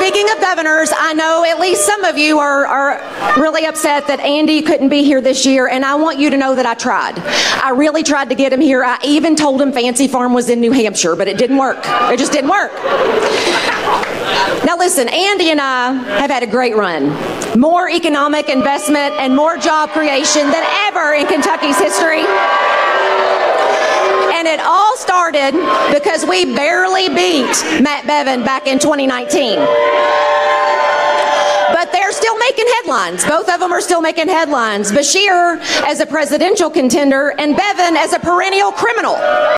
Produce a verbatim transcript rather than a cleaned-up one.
speaking of governors, I know at least some of you are, are really upset that Andy couldn't be here this year, and I want you to know that I tried. I really tried to get him here. I even told him Fancy Farm was in New Hampshire, but it didn't work. It just didn't work. Now listen, Andy and I have had a great run. More economic investment and more job creation than ever in Kentucky's history. And it all started because we barely beat Matt Bevin back in twenty nineteen. But they're still making headlines. Both of them are still making headlines. Beshear as a presidential contender and Bevin as a perennial criminal.